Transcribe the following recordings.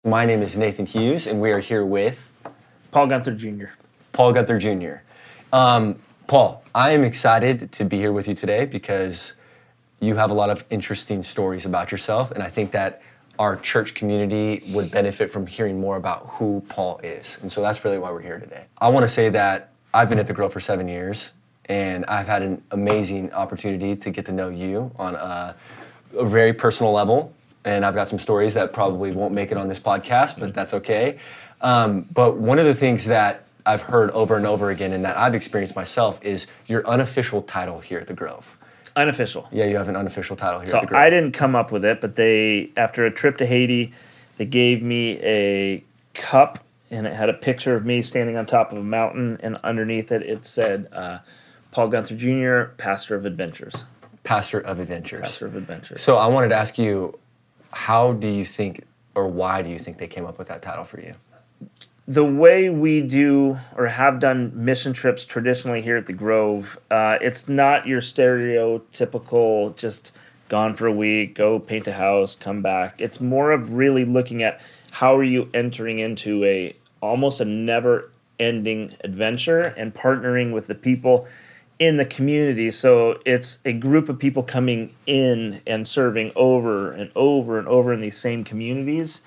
My name is Nathan Hughes, and we are here with Paul Gunther Jr. Paul Gunther Jr. Paul, I am excited to be here with you today because you have a lot of interesting stories about yourself, and I think that our church community would benefit from hearing more about who Paul is. And so that's really why we're here today. I want to say that I've been at The Grove for 7 years, and I've had an amazing opportunity to get to know you on a very personal level. And I've got some stories that probably won't make it on this podcast, but that's okay. But one of the things that I've heard over and over again and that I've experienced myself is your unofficial title here at The Grove. Unofficial. Yeah, you have an unofficial title here So at The Grove. I didn't come up with it, but after a trip to Haiti, they gave me a cup, and it had a picture of me standing on top of a mountain, and underneath it said, Paul Gunther Jr., Pastor of Adventures. Pastor of Adventures. Pastor of Adventures. So I wanted to ask you, how do you think, or why do you think they came up with that title for you? The way we do or have done mission trips traditionally here at the Grove, it's not your stereotypical just gone for a week, go paint a house, come back. It's more of really looking at how are you entering into almost a never-ending adventure and partnering with the people in the community. So it's a group of people coming in and serving over and over and over in these same communities.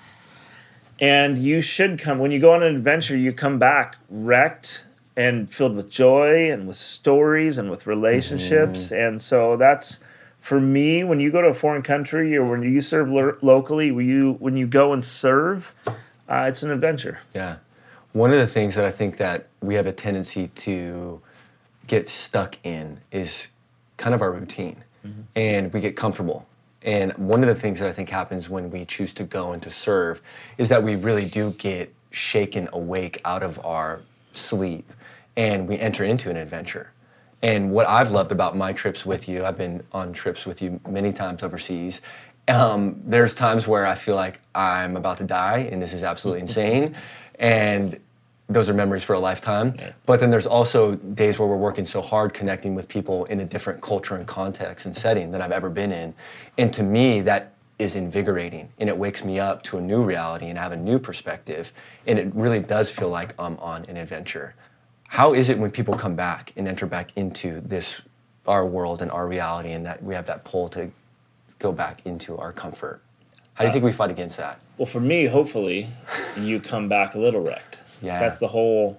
And you should come, when you go on an adventure, you come back wrecked and filled with joy and with stories and with relationships. And so that's, for me, when you go to a foreign country or when you serve locally, when you go and serve, it's an adventure. Yeah. One of the things that I think that we have a tendency to get stuck in is kind of our routine, and we get comfortable. And one of the things that I think happens when we choose to go and to serve is that we really do get shaken awake out of our sleep, and we enter into an adventure. And what I've loved about my trips with you, I've been on trips with you many times overseas, there's times where I feel like I'm about to die and this is absolutely insane, and those are memories for a lifetime. Yeah. But then there's also days where we're working so hard connecting with people in a different culture and context and setting than I've ever been in. And to me, that is invigorating, and it wakes me up to a new reality and I have a new perspective, and it really does feel like I'm on an adventure. How is it when people come back and enter back into our world and our reality, and that we have that pull to go back into our comfort? How do you think we fight against that? Well, for me, hopefully, you come back a little wrecked. Yeah. That's the whole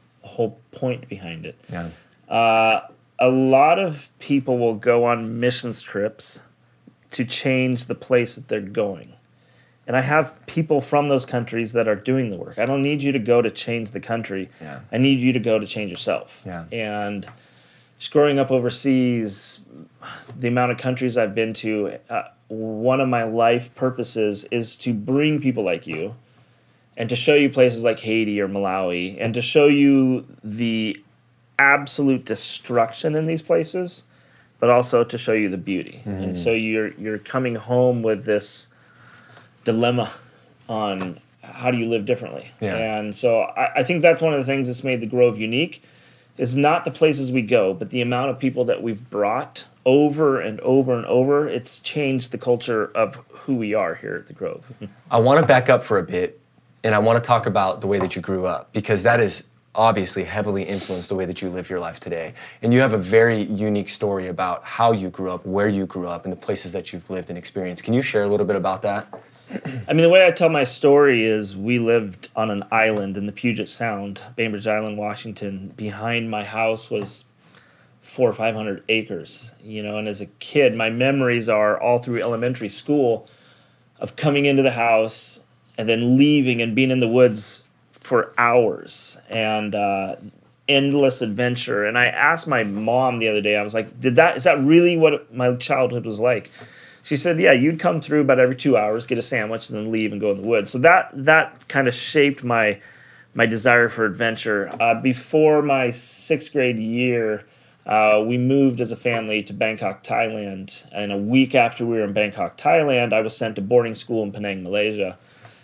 point behind it. Yeah. A lot of people will go on missions trips to change the place that they're going. And I have people from those countries that are doing the work. I don't need you to go to change the country. Yeah. I need you to go to change yourself. Yeah. And just growing up overseas, the amount of countries I've been to, one of my life purposes is to bring people like you and to show you places like Haiti or Malawi, and to show you the absolute destruction in these places, but also to show you the beauty. And so you're coming home with this dilemma on how do you live differently. Yeah. And so I think that's one of the things that's made the Grove unique, is not the places we go, but the amount of people that we've brought over and over and over. It's changed the culture of who we are here at the Grove. I want to back up for a bit, and I want to talk about the way that you grew up, because that is obviously heavily influenced the way that you live your life today. And you have a very unique story about how you grew up, where you grew up, and the places that you've lived and experienced. Can you share a little bit about that? I mean, the way I tell my story is we lived on an island in the Puget Sound, Bainbridge Island, Washington. Behind my house was 400 or 500 acres, and as a kid, my memories are all through elementary school of coming into the house and then leaving and being in the woods for hours, and endless adventure. And I asked my mom the other day, I was like, is that really what my childhood was like? She said, yeah, you'd come through about every 2 hours, get a sandwich, and then leave and go in the woods. So that kind of shaped my desire for adventure. Before my 6th grade year, we moved as a family to Bangkok, Thailand. And a week after we were in Bangkok, Thailand, I was sent to boarding school in Penang, Malaysia.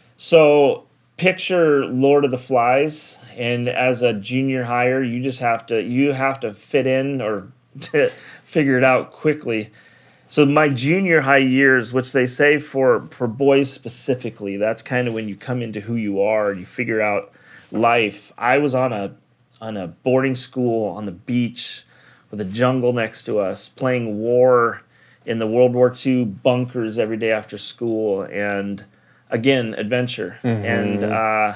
So picture Lord of the Flies, and as a junior hire, you have to fit in or to figure it out quickly. So my junior high years, which they say for boys specifically, that's kind of when you come into who you are and you figure out life. I was on a boarding school on the beach with a jungle next to us, playing war in the World War II bunkers every day after school, and again, adventure. And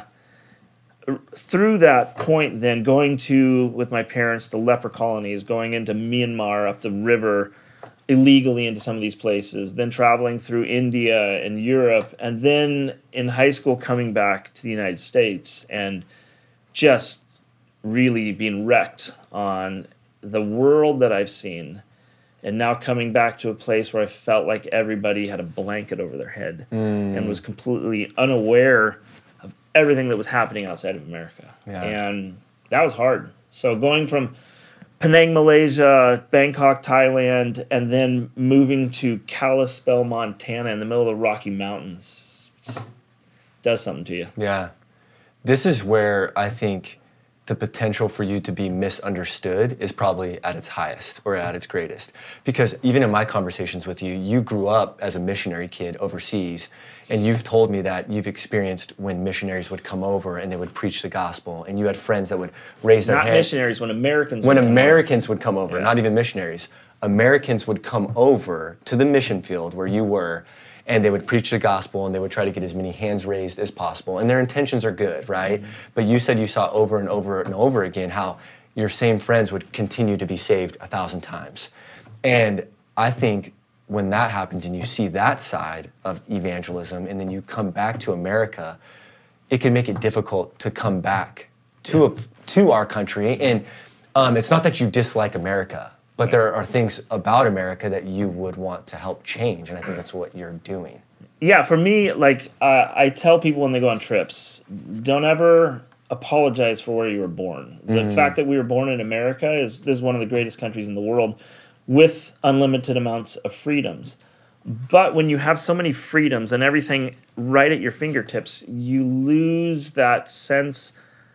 through that point, then going with my parents to leper colonies, going into Myanmar up the river illegally into some of these places, then traveling through India and Europe, and then in high school coming back to the United States and just really being wrecked on the world that I've seen, and now coming back to a place where I felt like everybody had a blanket over their head and was completely unaware of everything that was happening outside of America. Yeah. And that was hard. So going from Penang, Malaysia, Bangkok, Thailand, and then moving to Kalispell, Montana in the middle of the Rocky Mountains just does something to you. Yeah. This is where I think the potential for you to be misunderstood is probably at its highest or at its greatest. Because even in my conversations with you, you grew up as a missionary kid overseas, and you've told me that you've experienced when missionaries would come over and they would preach the gospel, and you had friends that would raise their hand. Not missionaries, when Americans would come over, not even missionaries. Americans would come over to the mission field where you were, and they would preach the gospel, and they would try to get as many hands raised as possible. And their intentions are good, right? Mm-hmm. But you said you saw over and over and over again how your same friends would continue to be saved 1,000 times. And I think when that happens and you see that side of evangelism, and then you come back to America, it can make it difficult to come back to our country. And it's not that you dislike America, but there are things about America that you would want to help change, and I think that's what you're doing. Yeah, for me, like I tell people when they go on trips, don't ever apologize for where you were born. The fact that we were born in America is one of the greatest countries in the world with unlimited amounts of freedoms. But when you have so many freedoms and everything right at your fingertips, you lose that sense.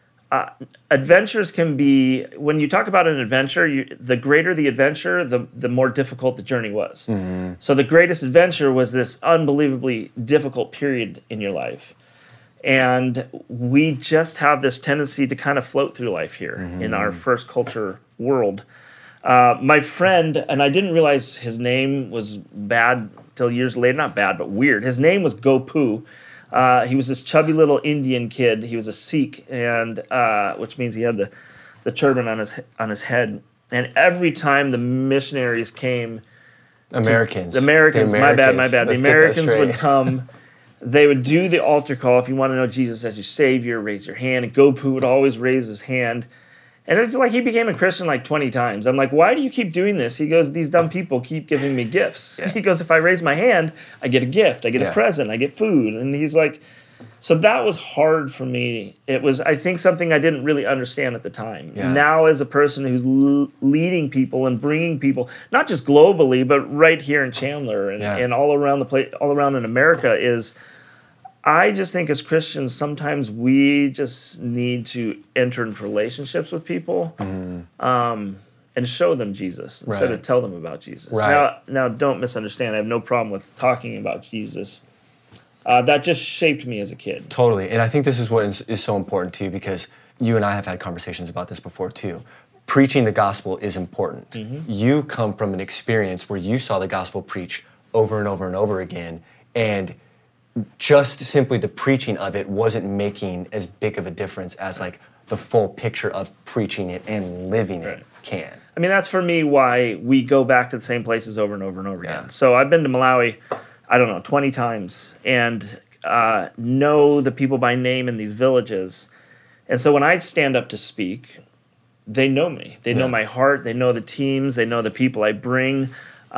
Adventures can be, when you talk about an adventure, the greater the adventure, the more difficult the journey was. Mm-hmm. So the greatest adventure was this unbelievably difficult period in your life. And we just have this tendency to kind of float through life here in our first culture world. My friend, and I didn't realize his name was bad till years later, not bad, but weird. His name was Gopu. He was this chubby little Indian kid. He was a Sikh, and which means he had the turban on his head. And every time the missionaries came, my bad. The Americans would come. They would do the altar call. If you want to know Jesus as your Savior, raise your hand. And Gopu would always raise his hand. And it's like he became a Christian like 20 times. I'm like, why do you keep doing this? He goes, these dumb people keep giving me gifts. Yeah. He goes, if I raise my hand, I get a gift. I get a present. I get food. And he's like, so that was hard for me. It was, I think, something I didn't really understand at the time. Yeah. Now as a person who's leading people and bringing people, not just globally, but right here in Chandler and all around the place, all around in America is, I just think as Christians, sometimes we just need to enter into relationships with people and show them Jesus instead of tell them about Jesus. Right. Now, don't misunderstand. I have no problem with talking about Jesus. That just shaped me as a kid. Totally. And I think this is what is so important too, because you and I have had conversations about this before too. Preaching the gospel is important. Mm-hmm. You come from an experience where you saw the gospel preached over and over and over again, and just simply the preaching of it wasn't making as big of a difference as like the full picture of preaching it and living it can. I mean, that's for me why we go back to the same places over and over and over again. So I've been to Malawi, 20 times, and know the people by name in these villages. And so when I stand up to speak, they know me. They know my heart. They know the teams. They know the people I bring.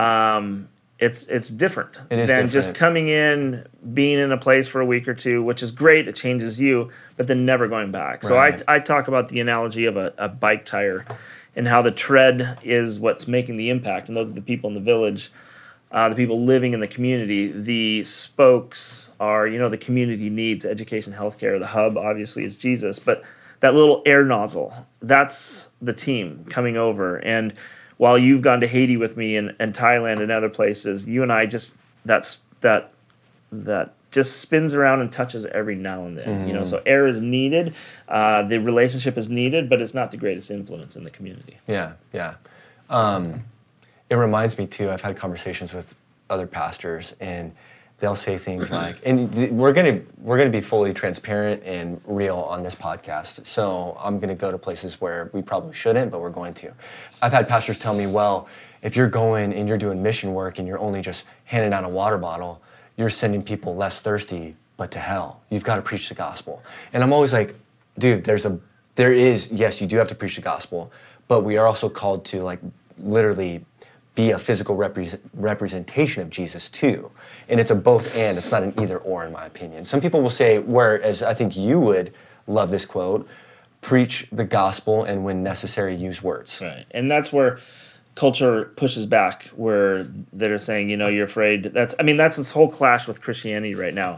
It's different than just coming in, being in a place for a week or two, which is great. It changes you, but then never going back. So I talk about the analogy of a bike tire and how the tread is what's making the impact. And those are the people in the village, the people living in the community. The spokes are, the community needs, education, healthcare. The hub, obviously, is Jesus. But that little air nozzle, that's the team coming over. And while you've gone to Haiti with me and Thailand and other places, you and I just that just spins around and touches every now and then. You know, so air is needed, the relationship is needed, but it's not the greatest influence in the community. Yeah. It reminds me too. I've had conversations with other pastors, and they'll say things like, and we're gonna be fully transparent and real on this podcast. So I'm gonna go to places where we probably shouldn't, but we're going to. I've had pastors tell me, well, if you're going and you're doing mission work and you're only just handing out a water bottle, you're sending people less thirsty, but to hell. You've got to preach the gospel. And I'm always like, dude, yes, you do have to preach the gospel, but we are also called to like literally be a physical representation of Jesus too. And it's a both and, it's not an either or in my opinion. Some people will say, whereas I think you would love this quote, preach the gospel and when necessary use words. Right, and that's where culture pushes back, where they're saying, you know, you're afraid. That's this whole clash with Christianity right now.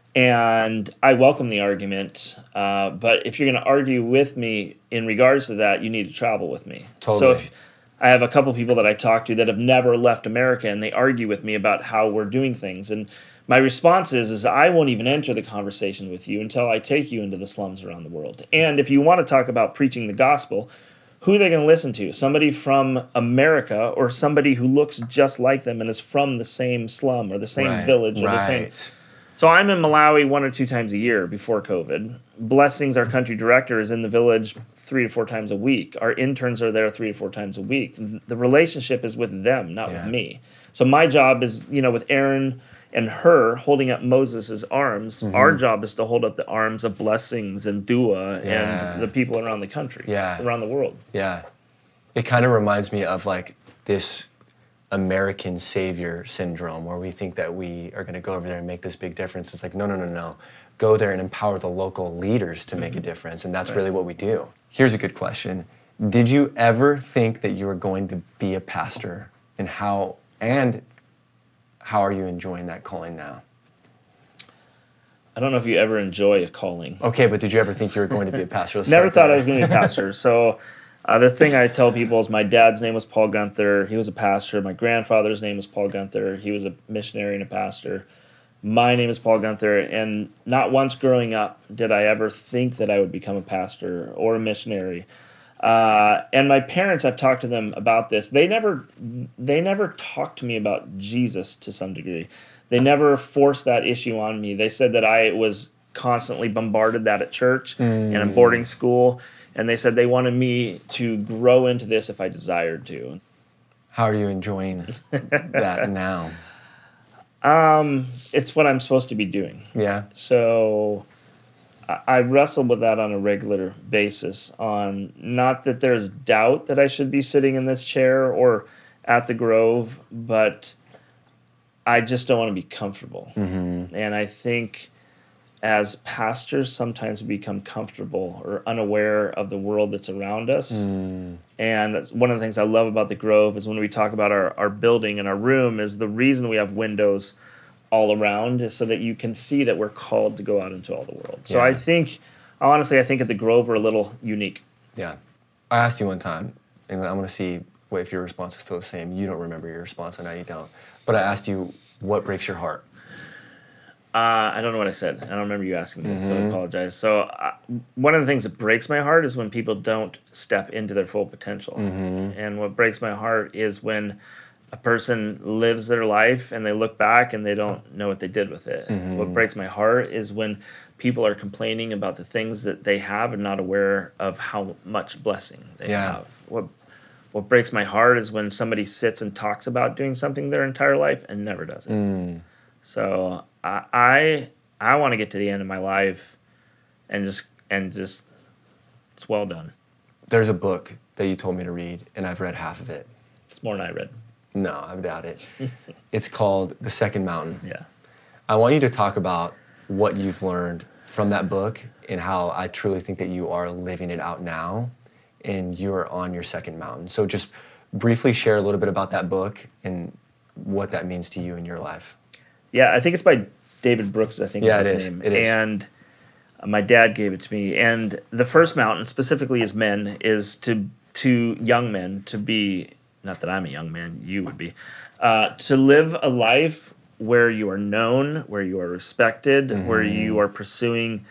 And I welcome the argument, but if you're going to argue with me in regards to that, you need to travel with me. Totally. So if I have a couple people that I talk to that have never left America, and they argue with me about how we're doing things. And my response is I won't even enter the conversation with you until I take you into the slums around the world. And if you want to talk about preaching the gospel, who are they going to listen to? Somebody from America or somebody who looks just like them and is from the same slum or the same village or the same. So I'm in Malawi 1 or 2 times a year before COVID. Blessings, our country director, is in the village 3 to 4 times a week. Our interns are there 3 to 4 times a week. The relationship is with them, not with me. So my job is, you know, with Aaron and her holding up Moses' arms, our job is to hold up the arms of Blessings and Dua and the people around the country, around the world. Yeah. It kind of reminds me of like this American savior syndrome where we think that we are going to go over there and make this big difference. It's like, no. Go there and empower the local leaders to make a difference. And that's really what we do. Here's a good question. Did you ever think that you were going to be a pastor? And how are you enjoying that calling now? I don't know if you ever enjoy a calling. Okay, but did you ever think you were going to be a pastor? Never thought I was going to be a pastor. So the thing I tell people is my dad's name was Paul Gunther. He was a pastor. My grandfather's name was Paul Gunther. He was a missionary and a pastor. My name is Paul Gunther. And not once growing up did I ever think that I would become a pastor or a missionary. And my parents, I've talked to them about this. They never talked to me about Jesus to some degree. They never forced that issue on me. They said that I was constantly bombarded that at church and in boarding school. And they said they wanted me to grow into this if I desired to. How are you enjoying that now? It's what I'm supposed to be doing. Yeah. So I wrestle with that on a regular basis, on not that there's doubt that I should be sitting in this chair or at the Grove, but I just don't want to be comfortable. And I think as pastors, sometimes we become comfortable or unaware of the world that's around us. And one of the things I love about the Grove is when we talk about our building and our room is the reason we have windows all around is so that you can see that we're called to go out into all the world. So I think, honestly, I think at the Grove we're a little unique. Yeah. I asked you one time, and I'm going to see if your response is still the same. You don't remember your response, I know you don't. But I asked you, what breaks your heart? I don't know what I said. I don't remember you asking me, so I apologize. So one of the things that breaks my heart is when people don't step into their full potential. And what breaks my heart is when a person lives their life and they look back and they don't know what they did with it. What breaks my heart is when people are complaining about the things that they have and not aware of how much blessing they have. What breaks my heart is when somebody sits and talks about doing something their entire life and never does it. So I want to get to the end of my life and just it's well done. There's a book that you told me to read, and I've read half of it. It's more than I read. No, I doubt it. It's called The Second Mountain. Yeah. I want you to talk about what you've learned from that book and how I truly think that you are living it out now and you're on your second mountain. So just briefly share a little bit about that book and what that means to you in your life. Yeah, I think it's by David Brooks, I think is his name. It is. And my dad gave it to me. And the first mountain, specifically as men, is to young men to be not that I'm a young man, you would be, to live a life where you are known, where you are respected, where you are pursuing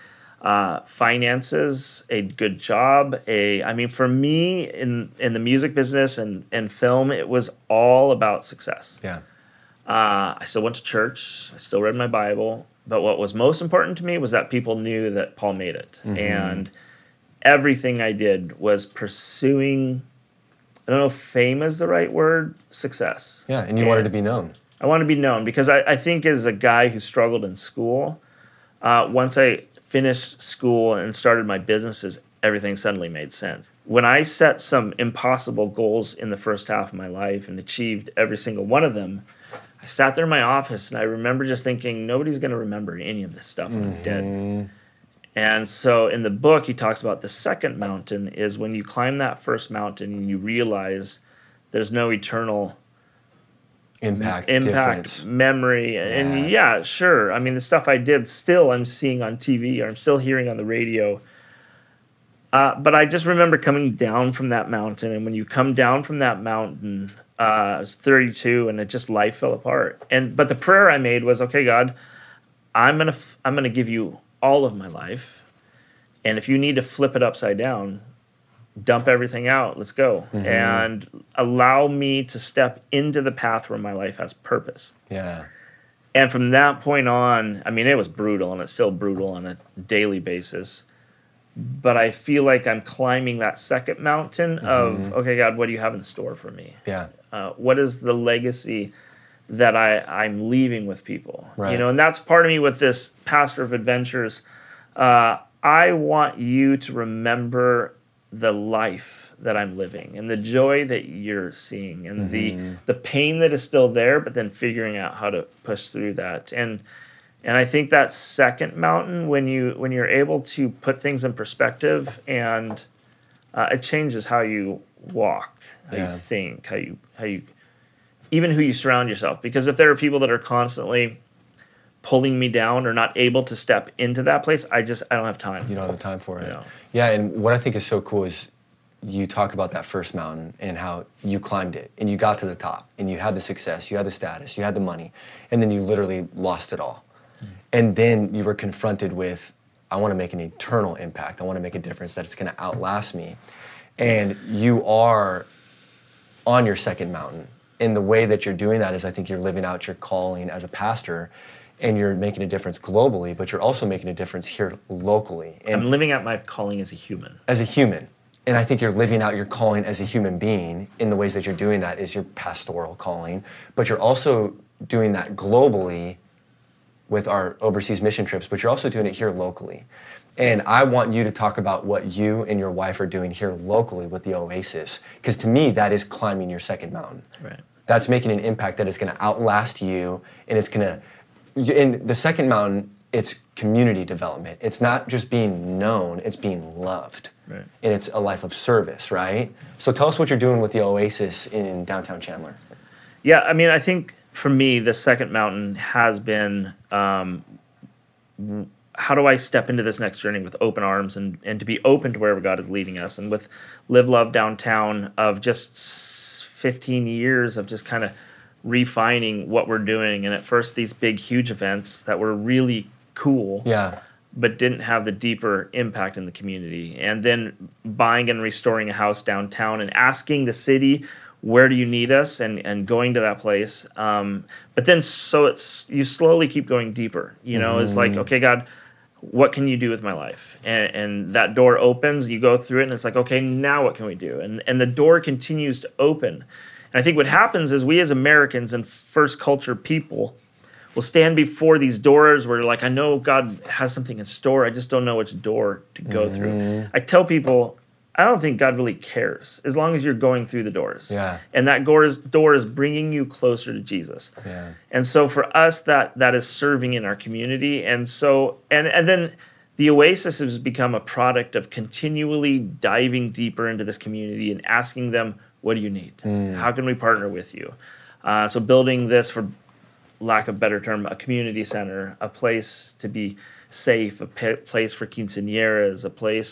finances, a good job. I mean, for me in the music business and film, it was all about success. Yeah. I still went to church. I still read my Bible. But what was most important to me was that people knew that Paul made it. And everything I did was pursuing, I don't know if fame is the right word, success. Yeah, and you wanted to be known. I wanted to be known because I think as a guy who struggled in school, once I finished school and started my businesses, everything suddenly made sense. When I set some impossible goals in the first half of my life and achieved every single one of them, I sat there in my office and I remember just thinking, nobody's going to remember any of this stuff when I'm dead. And so in the book, he talks about the second mountain is when you climb that first mountain and you realize there's no eternal impact, difference, memory. And yeah, sure. I mean, the stuff I did still I'm seeing on TV or I'm still hearing on the radio. But I just remember coming down from that mountain. And when you come down from that mountain, I was 32 and it just life fell apart. But the prayer I made was, okay, God, I'm gonna give you all of my life. And if you need to flip it upside down, dump everything out. Let's go. And allow me to step into the path where my life has purpose. Yeah. And from that point on, I mean, it was brutal and it's still brutal on a daily basis. But I feel like I'm climbing that second mountain of, okay, God, what do you have in store for me? Yeah. What is the legacy that I'm leaving with people? Right. You know, and that's part of me with this Pastor of Adventures. I want you to remember the life that I'm living and the joy that you're seeing and the pain that is still there, but then figuring out how to push through that. And I think that second mountain, when you're able to put things in perspective, and it changes how you walk, how you think, how you even who you surround yourself. Because if there are people that are constantly pulling me down or not able to step into that place, I don't have time. You don't have the time for it. No. Yeah, and what I think is so cool is you talk about that first mountain and how you climbed it and you got to the top and you had the success, you had the status, you had the money, and then you literally lost it all. And then you were confronted with, I want to make an eternal impact. I want to make a difference that's going to outlast me. And you are on your second mountain. And the way that you're doing that is I think you're living out your calling as a pastor, and you're making a difference globally, but you're also making a difference here locally. And I'm living out my calling as a human. As a human. And I think you're living out your calling as a human being in the ways that you're doing that is your pastoral calling, but you're also doing that globally with our overseas mission trips, but you're also doing it here locally. And I want you to talk about what you and your wife are doing here locally with the Oasis, because to me, that is climbing your second mountain. Right. That's making an impact that is going to outlast you, and it's going to, in the second mountain, it's community development. It's not just being known, it's being loved. Right. And it's a life of service, right? So tell us what you're doing with the Oasis in downtown Chandler. Yeah, I mean, I think for me, the second mountain has been, how do I step into this next journey with open arms and to be open to wherever God is leading us? And with Live Love Downtown, of just 15 years of just kind of refining what we're doing. And at first, these big, huge events that were really cool, but didn't have the deeper impact in the community. And then buying and restoring a house downtown and asking the city, where do you need us, and going to that place. But then you slowly keep going deeper. You know, it's like, okay, God, what can you do with my life? And that door opens, you go through it, and it's like, okay, now what can we do? And the door continues to open. And I think what happens is we as Americans and first culture people will stand before these doors where like, I know God has something in store, I just don't know which door to go through. I tell people, I don't think God really cares as long as you're going through the doors. Yeah. And that door is bringing you closer to Jesus. Yeah. And so for us, that is serving in our community. And so, and then the Oasis has become a product of continually diving deeper into this community and asking them, what do you need? How can we partner with you? So building this, for lack of a better term, a community center, a place to be safe, a place for quinceañeras, a place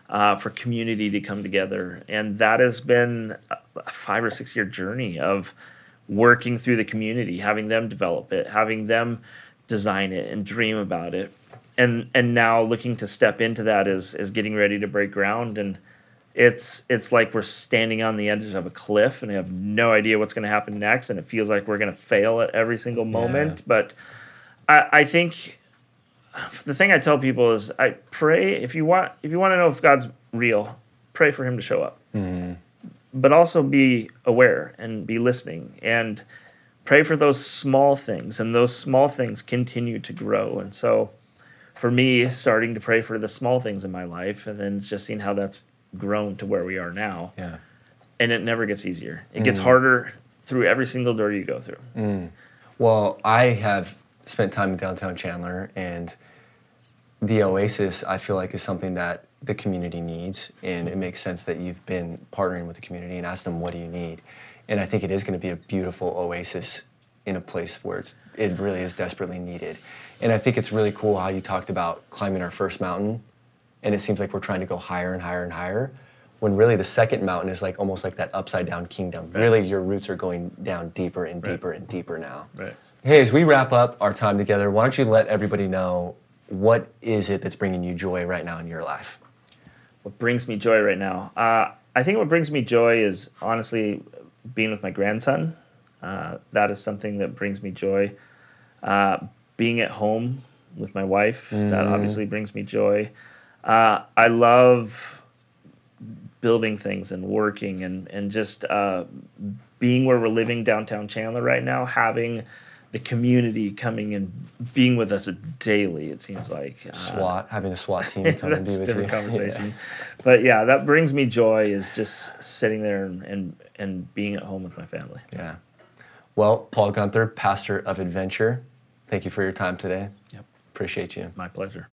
for community to come together. And that has been a 5 or 6 year journey of working through the community, having them develop it, having them design it and dream about it. And now looking to step into that is getting ready to break ground. And it's like we're standing on the edge of a cliff and we have no idea what's going to happen next. And it feels like we're going to fail at every single moment. But I think the thing I tell people is I pray if you want to know if God's real, pray for him to show up. Mm-hmm. But also be aware and be listening and pray for those small things, and those small things continue to grow. And so for me, starting to pray for the small things in my life and then just seeing how that's grown to where we are now. Yeah. And it never gets easier. It gets harder through every single door you go through. Mm. Well, I have spent time in downtown Chandler, and the Oasis, I feel like, is something that the community needs, and it makes sense that you've been partnering with the community and asked them, what do you need? And I think it is going to be a beautiful oasis in a place where it really is desperately needed. And I think it's really cool how you talked about climbing our first mountain, and it seems like we're trying to go higher and higher and higher, when really the second mountain is like almost like that upside down kingdom. Right. Really, your roots are going down deeper and deeper and deeper now. Right. Hey, as we wrap up our time together, why don't you let everybody know, what is it that's bringing you joy right now in your life? What brings me joy right now? I think what brings me joy is honestly being with my grandson. That is something that brings me joy. Being at home with my wife, that obviously brings me joy. I love building things and working and just being where we're living downtown Chandler right now, having the community coming and being with us daily, it seems like. Having a SWAT team come and be with you. Conversation. Yeah. But yeah, that brings me joy, is just sitting there and being at home with my family. Yeah. Well, Paul Gunther, pastor of Adventure, thank you for your time today. Yep. Appreciate you. My pleasure.